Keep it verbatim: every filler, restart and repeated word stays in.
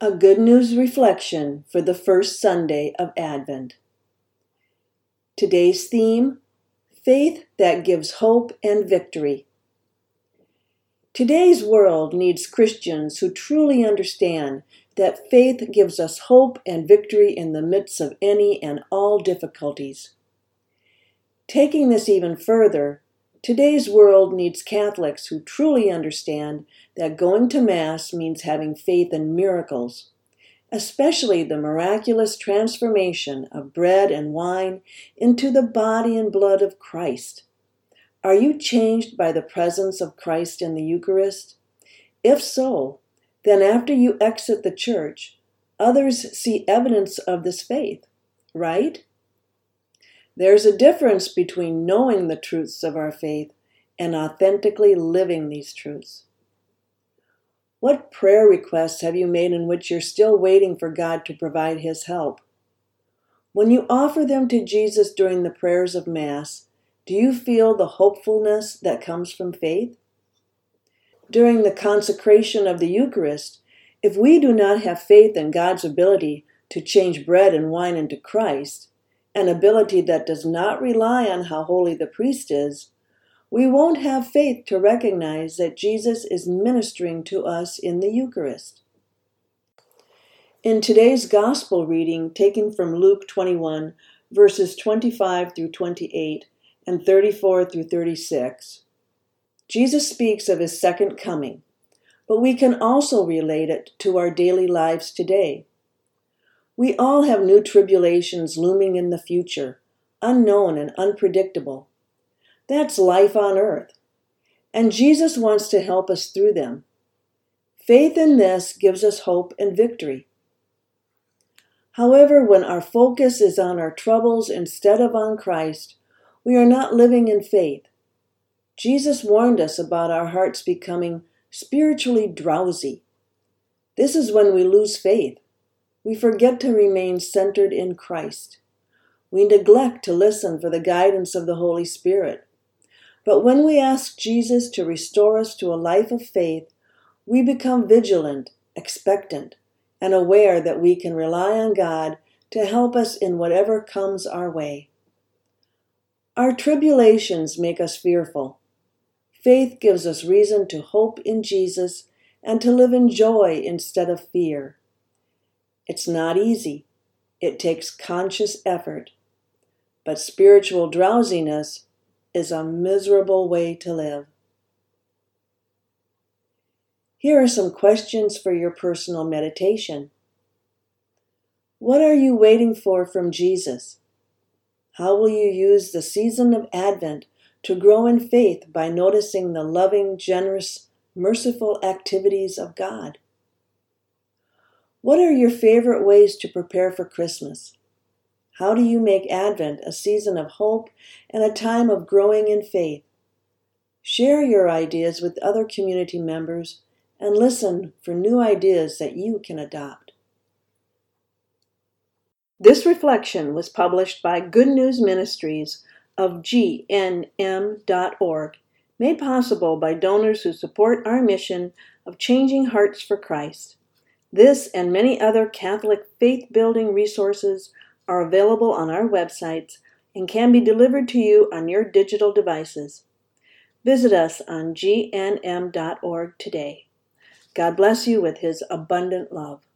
A Good News Reflection for the first Sunday of Advent. Today's theme, Faith that Gives Hope and Victory. Today's world needs Christians who truly understand that faith gives us hope and victory in the midst of any and all difficulties. Taking this even further, today's world needs Catholics who truly understand that going to Mass means having faith in miracles, especially the miraculous transformation of bread and wine into the body and blood of Christ. Are you changed by the presence of Christ in the Eucharist? If so, then after you exit the church, others see evidence of this faith, right? There's a difference between knowing the truths of our faith and authentically living these truths. What prayer requests have you made in which you're still waiting for God to provide His help? When you offer them to Jesus during the prayers of Mass, do you feel the hopefulness that comes from faith? During the consecration of the Eucharist, if we do not have faith in God's ability to change bread and wine into Christ, an ability that does not rely on how holy the priest is, we won't have faith to recognize that Jesus is ministering to us in the Eucharist. In today's Gospel reading, taken from Luke twenty-one, verses twenty-five through twenty-eight and thirty-four through thirty-six, Jesus speaks of His second coming, but we can also relate it to our daily lives today. We all have new tribulations looming in the future, unknown and unpredictable. That's life on earth, and Jesus wants to help us through them. Faith in this gives us hope and victory. However, when our focus is on our troubles instead of on Christ, we are not living in faith. Jesus warned us about our hearts becoming spiritually drowsy. This is when we lose faith. We forget to remain centered in Christ. We neglect to listen for the guidance of the Holy Spirit. But when we ask Jesus to restore us to a life of faith, we become vigilant, expectant, and aware that we can rely on God to help us in whatever comes our way. Our tribulations make us fearful. Faith gives us reason to hope in Jesus and to live in joy instead of fear. It's not easy. It takes conscious effort. But spiritual drowsiness is a miserable way to live. Here are some questions for your personal meditation. What are you waiting for from Jesus? How will you use the season of Advent to grow in faith by noticing the loving, generous, merciful activities of God? What are your favorite ways to prepare for Christmas? How do you make Advent a season of hope and a time of growing in faith? Share your ideas with other community members and listen for new ideas that you can adopt. This reflection was published by Good News Ministries of G N M dot org, made possible by donors who support our mission of changing hearts for Christ. This and many other Catholic faith-building resources are available on our websites and can be delivered to you on your digital devices. Visit us on G N M dot org today. God bless you with His abundant love.